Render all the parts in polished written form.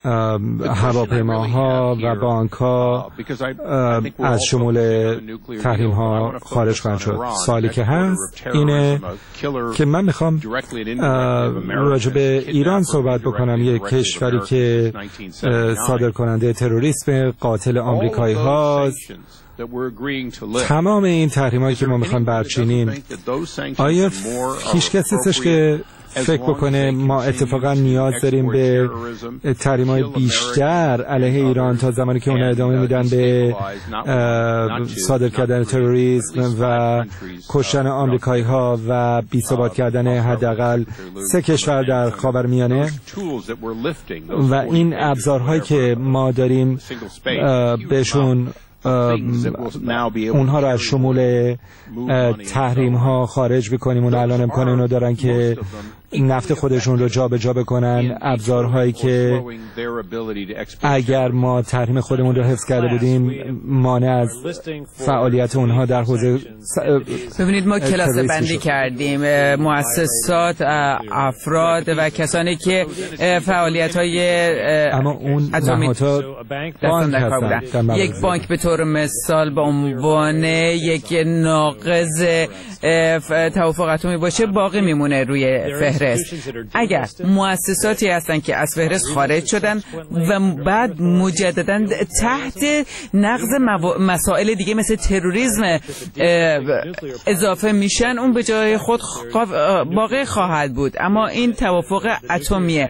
هواپیماها و بانک‌ها از شمول تحریم‌ها خارج خواهند شد. سوالی که هست اینه که من میخوام راجع به ایران صحبت بکنم، یک کشوری که صادر کننده تروریسم، قاتل آمریکایی هاست. تمام این تحریم‌هایی که ما میخوایم برچینیم، آیا هیچ کسی هستش که فکر بکنه ما اتفاقا نیاز داریم به تحریم‌های بیشتر علیه ایران تا زمانی که اون ادامه میدن به صادر کردن تروریسم و کشتن آمریکایی‌ها و بی‌ثبات کردن حداقل 3 کشور در خاورمیانه؟ و این ابزارهایی که ما داریم بهشون اونها رو از شمول تحریم ها خارج بکنیم. اون الان امکان اونو دارن که نفت خودشون رو جا به جا بکنن، ابزارهایی که اگر ما تحریم خودمون رو حفظ کرده بودیم مانع از فعالیت اونها در حوزه. ببینید ما کلاسه بندی کردیم مؤسسات، افراد و کسانی که فعالیت های اما اون نهادها بانک هستن. یک بانک به طور مثال به عنوان یک ناقض توافق اتمی باشه باقی میمونه روی فهرست. اگر مؤسساتی هستن که از فهرست خارج شدن و بعد مجددا تحت نقض مسائل دیگه مثل تروریسم اضافه میشن، اون به جای خود باقی خواهد بود. اما این توافق اتمیه،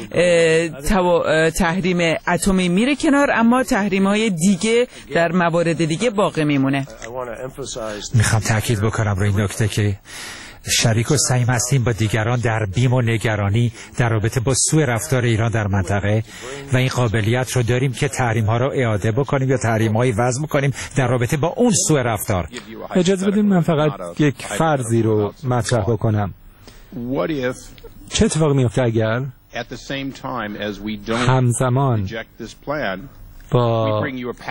تحریم اتمی میره کنار، اما تحریم های دیگه در موارد دیگه باقی میمونه. میخوام تاکید بکنم روی این نکته که شریک و سعی هستیم با دیگران در بیم و نگرانی در رابطه با سوء رفتار ایران در منطقه و این قابلیت رو داریم که تحریم ها رو اعاده بکنیم یا تحریم هایی وضع بکنیم در رابطه با اون سوء رفتار. اجازه بدید من فقط یک فرضی رو مطرح بکنم. چه اتفاقی میفته اگر همزمان با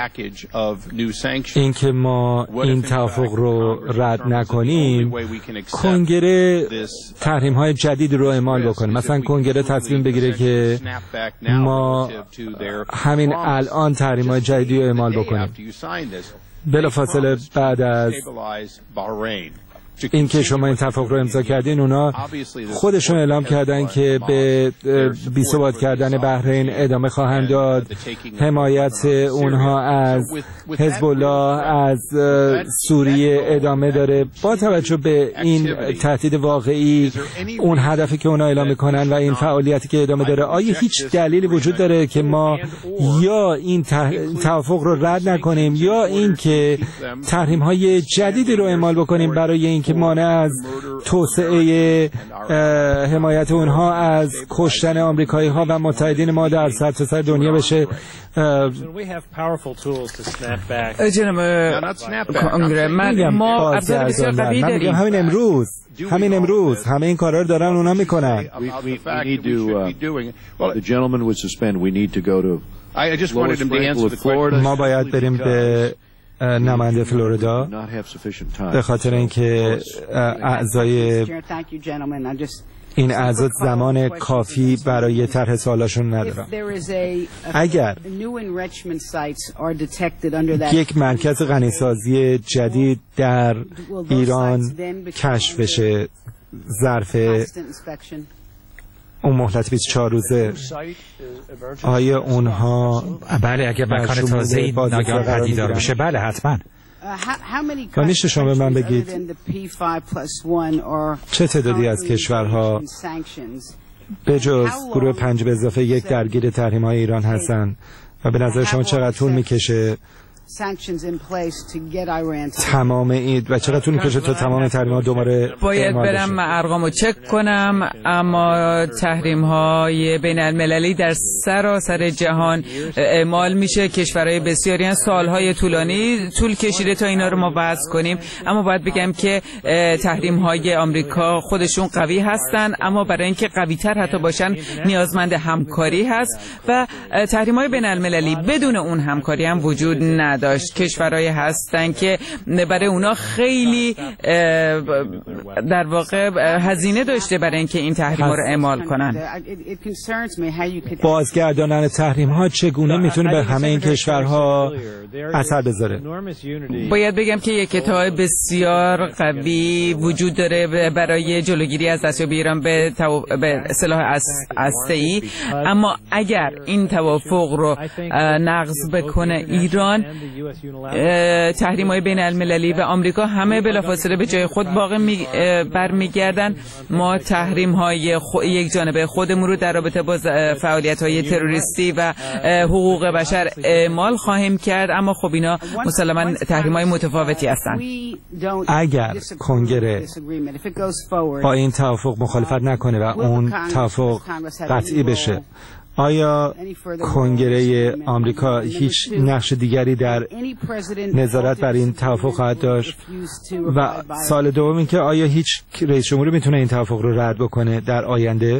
اینکه ما این توافق رو رد نکنیم کنگره تحریم های جدید رو اعمال بکنه؟ مثلا کنگره تصمیم بگیره که ما همین الان تحریم های جدیدی رو اعمال بکنیم بلافاصله بعد از این که شما این توافق رو امضا کردین. اونا خودشون اعلام کردن که به بی‌ثبات کردن بحرین ادامه خواهند داد، حمایت اونها از حزب الله از سوریه ادامه داره. با توجه به این تهدید واقعی، اون هدفی که اونا اعلام میکنن و این فعالیتی که ادامه داره، آیا هیچ دلیلی وجود داره که ما یا این توافق رو رد نکنیم یا این که تحریم های جدیدی رو اعمال بکنیم برای این که مانع از توسعه حمایت اونها از کشتن آمریکایی ها و متحدین ما در سرتاسر دنیا بشه؟ جناب کنگره، ما ابزار بسیار قوی داریم. همین امروز همه این کارا رو دارن اونا میکنن. ما باید بریم به نماینده فلوریدا به خاطر اینکه این اعضا زمان کافی برای طرح سوالاشون ندارن. اگر یک مرکز غنیسازی جدید در ایران کشف بشه ظرف اون مهلت 24 روزه، آیا اونها بله اگه مکان تازه‌ای ناگهان پدیدار بشه بله حتما. و میشه شما به من بگید چه تعدادی از کشورها به جز گروه 5+1 درگیر تحریم‌های ایران هستن و به نظر شما چقدر طول میکشه تمام این و چقدر طول میکشه تا تمام تحریم‌ها دوباره باید برم ارقامو چک کنم، اما تحریم‌های بین المللی در سراسر جهان اعمال میشه. کشورهای بسیاری هستند، سالهای طول کشیده تا اینا رو ما وضع کنیم، اما باید بگم که تحریم‌های آمریکا خودشون قوی هستن، اما برای اینکه قوی‌تر حتی باشن نیازمند همکاری هست و تحریم‌های بین المللی بدون اون همکاری هم وجود نداره. نداشت. کشورهایی هستن که برای اونا خیلی در واقع هزینه داشته برای اینکه این تحریم‌ها رو اعمال کنن. بازگرداندن تحریم‌ها چگونه میتونه به همه این کشورها اثر بذاره؟ باید بگم که یک اتحاد بسیار قوی وجود داره برای جلوگیری از دستیابی ایران به سلاح هسته‌ای، اما اگر این توافق رو نقض بکنه ایران، تحریم‌های بین المللی و آمریکا همه بلافاصله به جای خود باقی برمیگردن. ما تحریم‌های یک جانبه خودمون رو در رابطه با فعالیت‌های تروریستی و حقوق بشر اعمال خواهیم کرد، اما خب اینا مسلماً تحریم‌های متفاوتی هستند. اگر کنگره با این توافق مخالفت نکنه و اون توافق قطعی بشه، آیا کنگره آمریکا هیچ نقش دیگری در نظارت بر این توافق خواهد داشت؟ و سوال دوم این که آیا هیچ رئیس جمهوری میتونه این توافق رو رد بکنه در آینده؟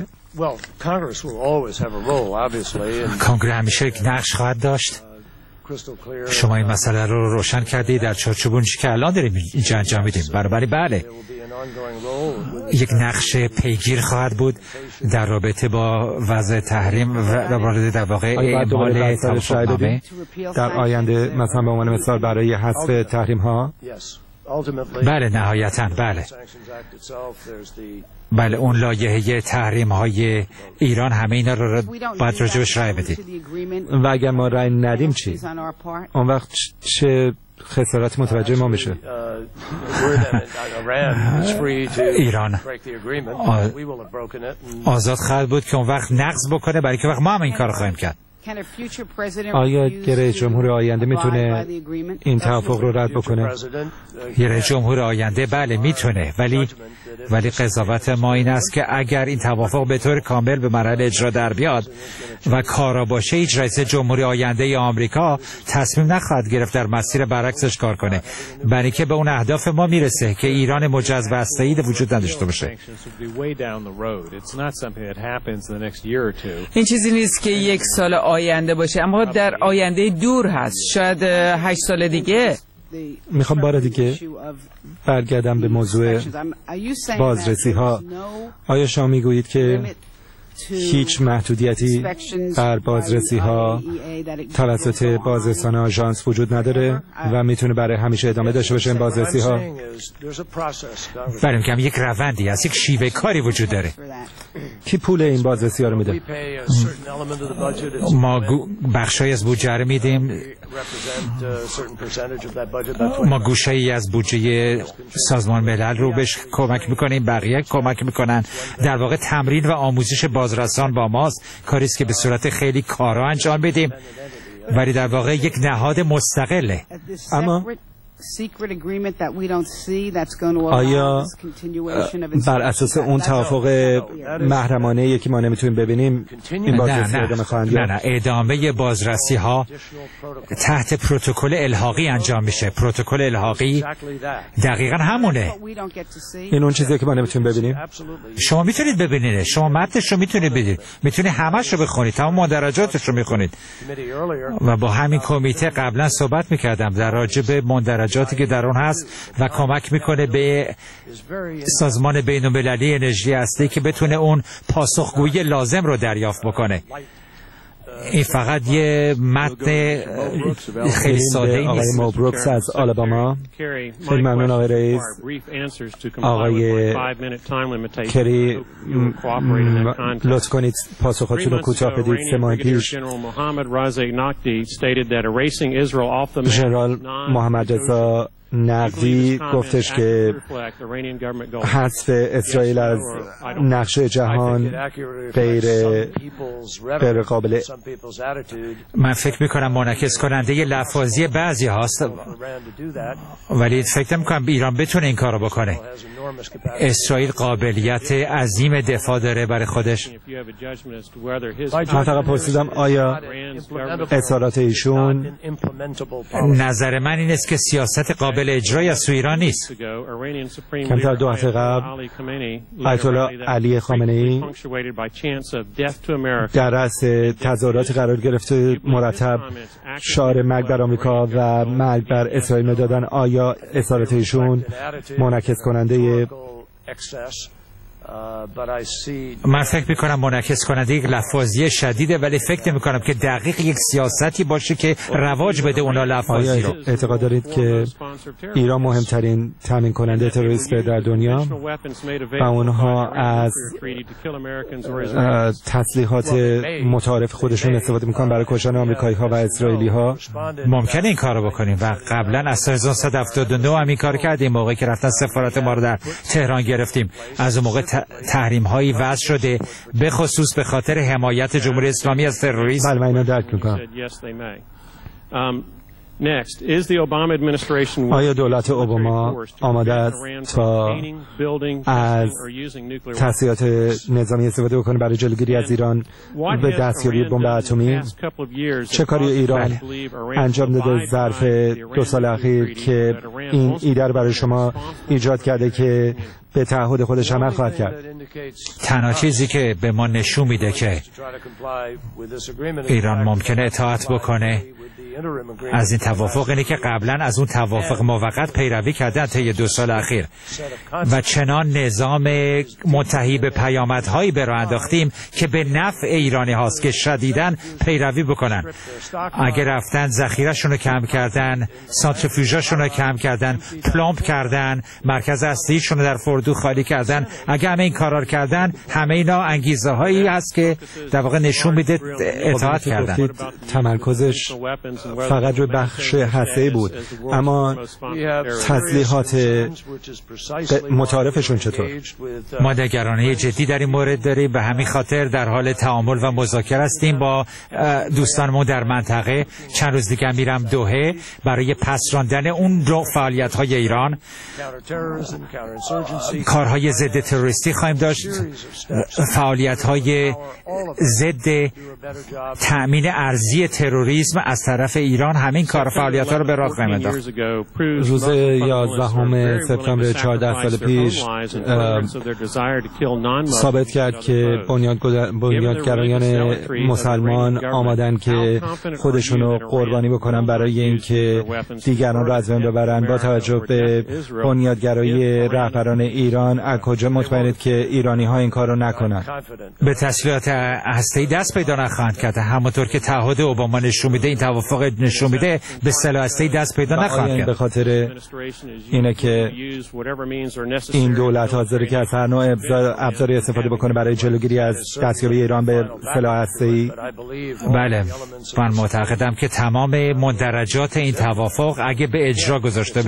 کنگره همیشه یک نقش خواهد داشت. شما این مسئله رو روشن کردید در چارچوب اون که الان داریم اینجا انجام میدیم. بله یک نقش پیگیر خواهد بود در رابطه با وضع تحریم و وارد در واقع اعمال توافقنامه در آینده، مثلا به عنوان مثال برای حذف تحریم ها. بله نهایتاً بله اون لایحه تحریم های ایران همه اینا رو باید راجبش رای بدید. و اگر ما رای ندیم چی؟ اون وقت چه خسارات متوجه ما میشه؟ ایران آزاد خواهد بود که اون وقت نقض بکنه، برای که وقت ما هم این کار خواهیم کرد. آیا رئیس جمهور آینده میتونه این توافق رو رد بکنه؟ رئیس جمهور آینده بله میتونه، ولی قضاوت ما این است که اگر این توافق به طور کامل به مرحله اجرا در بیاد و کارا باشه، هیچ رئیس جمهوری آینده آمریکا تصمیم نخواهد گرفت در مسیر برعکسش کار کنه، برای که به اون اهداف ما میرسه که ایران مجزو هسته‌ای وجود نداشته باشه. این چیزی نیست که یک سال آینده باشه، اما در آینده دور هست، شاید 8 سال دیگه. میخوام بار دیگه برگردم به موضوع بازرسی ها. آیا شما میگویید که هیچ محدودیتی بر بازرسی ها توسط بازرسان آژانس وجود نداره و میتونه برای همیشه ادامه داشته باشه این بازرسی ها؟ برای میگم یک روندی هست، یک شیوه کاری وجود داره. کی پول این بازرسی ها رو میده؟ ما بخشای از بودجه رو میدیم، ما گوشه‌ای از بودجه سازمان ملل رو بهش کمک میکنیم، بقیه کمک میکنن. در واقع تمرین و آموزش بازرسان با ماست، کاری است که به صورت خیلی کارا انجام بدیم، ولی در واقع یک نهاد مستقله. اما آیا بر اساس اون توافق محرمانه‌ای که ما نمیتونیم ببینیم این بازرسی ادامه خواهند یافت؟ نه ادامه بازرسی ها تحت پروتکل الحاقی انجام میشه. پروتکل الحاقی دقیقا همونه. این اون چیزیه که ما نمیتونیم ببینیم. شما میتونید ببینید، شما متنش رو میتونید ببینید، میتونید همش رو بخونید، تمام مندرجاتش رو میخونید. و با همین کمیته قبلا صحبت میکردم در راجع به مندرجاتی که در اون هست و کمک میکنه به سازمان بین‌المللی انرژی هسته‌ای که بتونه اون پاسخگویی لازم رو دریافت بکنه. این فقط یه متن خیلی ساده ای نیست. آقای مبروکس از آلاباما، خیلی ممنون آقای رئیس. آقای کری، لطف کنید پاسخاتون رو کوتاه بدید. 3 ماه پیش ژنرال محمد رضا نقدی گفتش که حذف اسرائیل از نقشه جهان غیر قابل. من فکر میکنم منعکس کننده لفاظی بعضی هاست، ولی فکر نمیکنم ایران بتونه این کارو بکنه. اسرائیل قابلیت عظیم دفاع داره برای خودش. من فقط پرسیدم آیا اظهارات ایشون. نظر من این است که سیاست قابل اجرای از ایران نیست. کمتر 2 هفته قبل آیت الله علی خامنه‌ای در رأس تظاهراتی قرار گرفته مرتب شعار مرگ بر آمریکا و مرگ بر اسرائیل می‌دادن. آیا اظهارات ایشون منعکس کننده من فکر میکنم منعکس کننده یک لفاظی شدیده، ولی فکر میکنم که دقیق یک سیاستی باشه که رواج بده اونا لفاظی رو. اعتقاد دارید که ایران مهمترین تامین کننده تروریسم در دنیا و اونها از تسلیحات متعارف خودشون استفاده میکنن برای کشتن آمریکایی ها و اسرائیلی ها؟ ممکنه این کارو بکنیم و قبلا از 1979 هم این کار کردیم. موقعی که رفتن سفارت ما رو در تهران گرفتیم، از اون موقع تحریم هایی وضع شده به خصوص به خاطر حمایت جمهوری اسلامی از تروریسم. بله، من اینو درک میکنم. آیا دولت اوباما آماده است تا از تسلیحات نظامی استفاده بکنه برای جلوگیری از ایران به دستیابی بمب اتمی؟ چه کاری ایران انجام داده ظرف 2 سال اخیر که این ایده رو برای شما ایجاد کرده که به تعهد خودش عمل خواهد کرد؟ تنها چیزی که به ما نشون میده که ایران ممکنه اطاعت بکنه از این توافق اینه که قبلا از اون توافق موقت پیروی کردن طی 2 سال اخیر و چنان نظام منتهی به پیامدهایی به راه انداختیم که به نفع ایرانی هاست که شدیداً پیروی بکنن. اگر رفتن ذخیره‌شون رو کم کردن، سانتریفیوژاشون رو کم کردن، پلمپ کردن، مرکز اصلیشون رو در فردو خالی کردن، اگر همه این کارا رو کردن، همه اینا انگیزه هایی هست که در واقع نشون میده اطاعت کردن. تمرکزش فقط روی بخش هسته‌ای بود، اما تسلیحات متعارفشون چطور؟ ما نگرانی جدی در این مورد داریم، به همین خاطر در حال تعامل و مذاکره هستیم با دوستانمون در منطقه. چند روز دیگه میرم دوحه برای پس راندن اون دو فعالیت‌های ایران. کارهای ضد تروریستی خواهیم داشت، فعالیت‌های ضد تأمین ارزی تروریسم از طرف ایران. همین کار فعالیت‌ها رو به راه خواهیم انداخت. روز 11 سپتامبر 14 سال پیش ثابت کرد که بنیادگرایان مسلمان آمادن که خودشون رو قربانی بکنن برای اینکه دیگران رو از بین ببرن. با توجه به بنیادگرایی رهبران ایران، از کجا مطمئنید که ایرانی ها این کار رو نکنن؟ به تسلیحات هسته‌ای دست پیدا نخواهند کرد. همونطور که تعهد اوباما نشون میده، این توافق نشون میده به سلاح هسته‌ای دست پیدا نخواهند کرد. به خاطر اینه که این دولت حاضره که از هر نوع ابزاری استفاده بکنه برای جلوگیری از دستیابی ایران به سلاح هسته‌ای. بله، من معتقدم که تمام مندرجات این توافق اگه به اجرا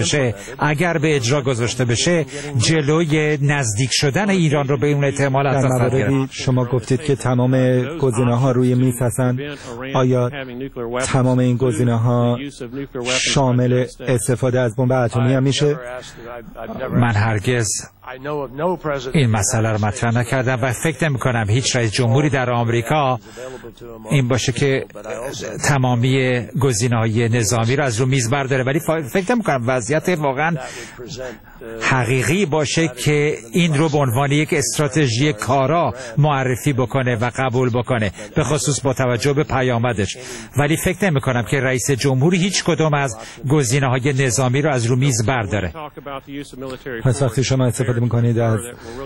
گذاشته بشه جلوی نزدیک شدن ایران رو به اون احتمال از دست خواهد گرفت. شما گفتید که تمام گزینه‌ها روی میز هستن. آیا تمام این گزینه‌ها شامل استفاده از بمب اتمی هم میشه؟ من هرگز این مسئله رو مطرح نکردم و فکر نمی‌کنم هیچ رئیس جمهوری در آمریکا این باشه که تمامی گزینه‌های نظامی رو از رو میز برداره، ولی فکر نمی‌کنم وضعیت واقعا حقیقی باشه که این رو به عنوان یک استراتژی کارا معرفی بکنه و قبول بکنه، به خصوص با توجه به پیامدش. ولی فکر نمی‌کنم که رئیس جمهوری هیچ کدوم از گزینه‌های نظامی رو از رو میز برداره. پس وقتی شما استفاده می‌کنید از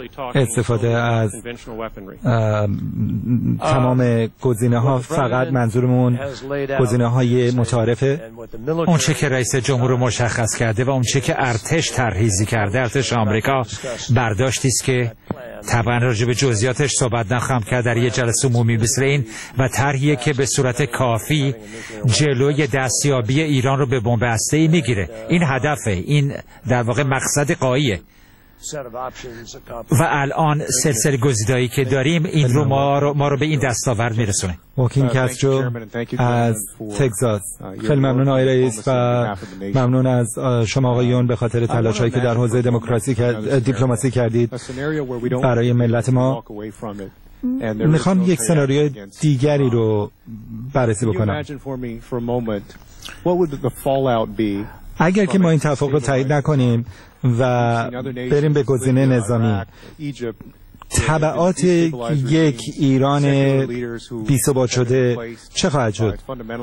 تمام گزینه‌ها، فقط منظورمون گزینه‌های متعارفه؟ اون چه که رئیس جمهور مشخص کرده و اون چه که ارتش ترهیزی کرده، ارتش آمریکا برداشتی است که طبعا راجع به جزئیاتش صحبت نخواهم کرد در یه جلسه عمومی مثل این، و طرحیه که به صورت کافی جلوی دستیابی ایران رو به بمب هسته‌ای میگیره. این هدفه، این در واقع مقصد غاییه. و الان سلسله گزینه‌ای که داریم این رو ما رو به این دستاورد میرسونه. موکین کاسترو از تگزاس. خیلی ممنون آقای رئیس و ممنون از شما آقایون به خاطر تلاش‌هایی که در حوزه دیپلماسی کردید برای ملت ما. میخوام یک سناریوی دیگری رو بررسی بکنم. اگر که ما این توافق رو تایید نکنیم و بریم به گزینه نظامی، تبعات یک ایران بی‌ثبات شده چه خواهد شد؟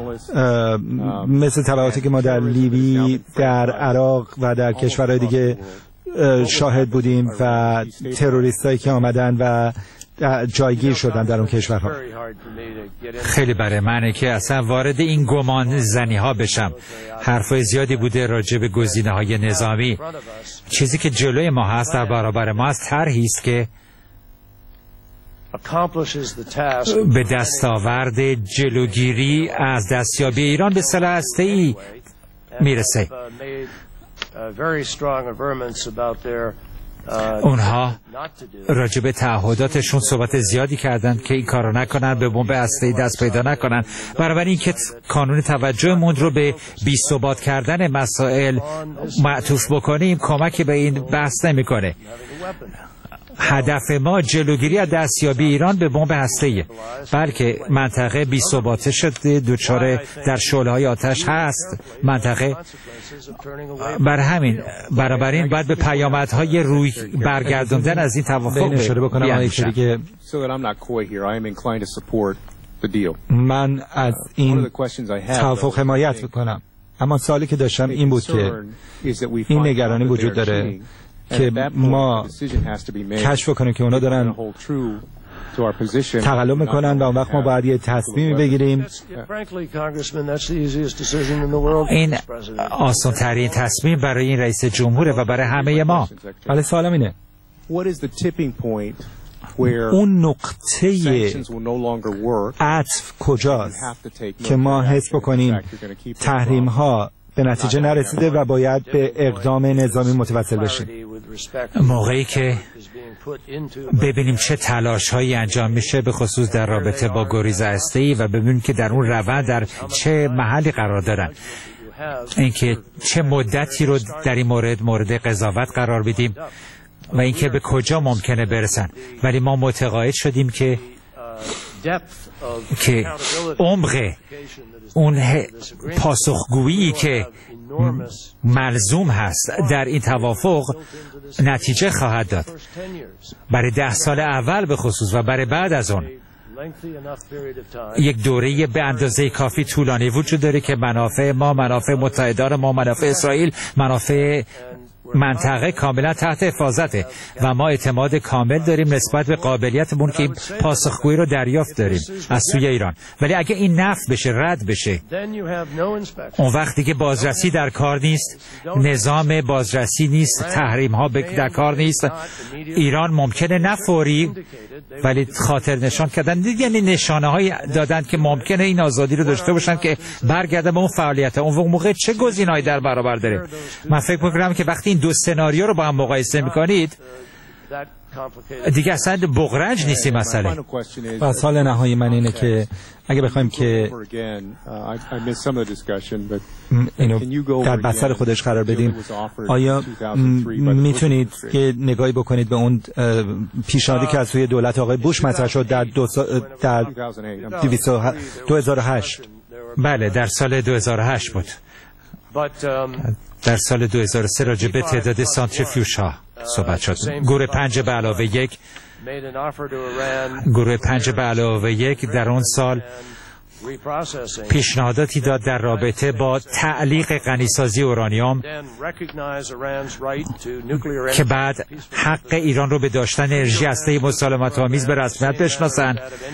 مثل تبعاتی که ما در لیبی، در عراق و در کشورهای دیگه شاهد بودیم و تروریستایی که آمدن و جایگیر شدن در اون کشورها. خیلی برای منه که اصلا وارد این گمان زنی ها بشم. حرفای زیادی بوده راجع به گزینه های نظامی. چیزی که جلوی ما هست، در برابر ما هست، طرحی است که به دستاورد جلوگیری از دستیابی ایران به سلاح هسته‌ای میرسه. اونها راجع به تعهداتشون صحبت زیادی کردن که این کارو نکنن، به بمب هسته‌ای دست پیدا نکنن. بنابراین که کانون توجهمون رو به بی‌ثبات کردن مسائل معطوف بکنیم کمکی به این بحث نمیکنه. هدف ما جلوگیری از دستیابی ایران به بمب هسته‌ای، بلکه منطقه بی‌ثبات شده، دچار در شعله‌های آتش هست منطقه. بنابراین باید به پیامدهای روی برگردوندن از این توافق اشاره بکنم که من از این توافق حمایت میکنم، اما سوالی که داشتم این بود که این نگرانی وجود داره که ما کشف کنیم که اونا دارن تقلب میکنن و اون وقت ما باید یه تصمیمی بگیریم. این آسان ترین تصمیم برای این رئیس جمهوره و برای همه ما. ولی سوالم اینه، اون نقطه عطف کجاست که ما حس بکنیم تحریم ها به نتیجه نرسیده و باید به اقدام نظامی متوسل بشیم؟ موقعی که ببینیم چه تلاش هایی انجام میشه به خصوص در رابطه با گریز هسته‌ای و ببینیم که در اون روند در چه محلی قرار دارن، اینکه چه مدتی رو در این مورد قضاوت قرار بدیم و اینکه به کجا ممکنه برسن. ولی ما متقاعد شدیم که عمق اون پاسخگویی که ملزوم هست در این توافق نتیجه خواهد داد برای 10 سال اول به خصوص و برای بعد از اون. یک دوره به اندازه کافی طولانی وجود داره که منافع ما، منافع متحدان ما، منافع اسرائیل، منافع منطقه کاملا تحت حفاظته و ما اعتماد کامل داریم نسبت به قابلیتمون که این پاسخگویی رو دریافت داریم از سوی ایران. ولی اگه این نفی بشه، رد بشه، اون وقت دیگه بازرسی در کار نیست، نظام بازرسی نیست، تحریم ها در کار نیست. ایران ممکنه نه فوری ولی خاطر نشان کردن، یعنی نشانه هایی دادن که ممکنه این آزادی رو داشته باشن که برگردن به اون فعالیت. اون موقع چه گزینه‌ای در برابر داره؟ من فکر می‌کنم که وقتی این دو سناریو رو با هم مقایسه می‌کنید دیگه اصلا بغرنج نیستی مسئله. و سوال نهایی من اینه که اگه بخوایم که اینو در بستر خودش قرار بدیم، آیا میتونید که نگاهی بکنید به اون پیشنهادی که از سوی دولت آقای بوش مطرح شد در 2008؟ بله، در سال 2008 بود. در سال 2003 راجع به تعداد سانتریفیوژ ها صحبت شد. گروه 5+1 در اون سال پیشنهاداتی داد در رابطه با تعلیق غنیسازی اورانیوم که بعد حق ایران رو به داشتن انرژی هسته‌ای مسالمت‌آمیز به رسمیت بشناسن،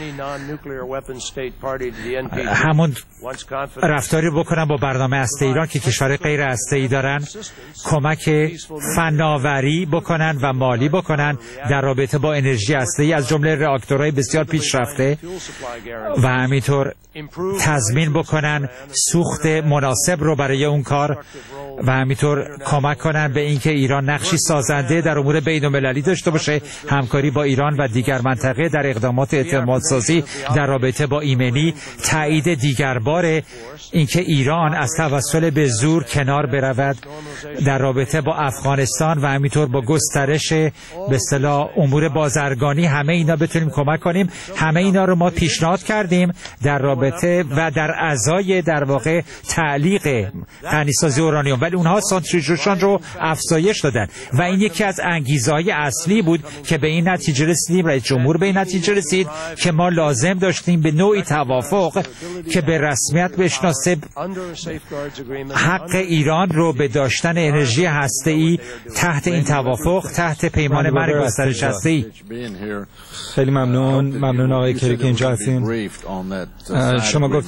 همون رفتاری بکنن با برنامه هسته ایران که کشور غیر هسته‌ای دارن، کمک فناوری بکنن و مالی بکنن در رابطه با انرژی هسته‌ای از جمله راکتورهای بسیار پیشرفته و همینطور تضمین بکنن سوخت مناسب رو برای اون کار و همینطور کمک کنن به اینکه ایران نقشی سازنده در امور بین‌المللی داشته باشه، همکاری با ایران و دیگر منطقه در اقدامات اعتمادسازی در رابطه با ایمنی، تایید دیگر بار اینکه ایران از توسل به زور کنار برود در رابطه با افغانستان و همینطور با گسترش به اصطلاح امور بازرگانی، همه اینا بتونیم کمک کنیم. همه اینا رو ما پیشنهاد کردیم در رابطه و در ازای در واقع تعلیق غنیسازی اورانیوم، ولی اونها سانتریفیوژشون رو افزایش دادن و این یکی از انگیزه‌های اصلی بود که به این نتیجه رسیدیم، رئیس جمهور به این نتیجه رسید که ما لازم داشتیم به نوعی توافق که به رسمیت بشناسه حق ایران رو به داشتن انرژی هسته‌ای تحت این توافق، تحت پیمان مرگ گسترش هسته‌ای. خیلی ممنون آقای کری که اینجا هستین. شما گفتید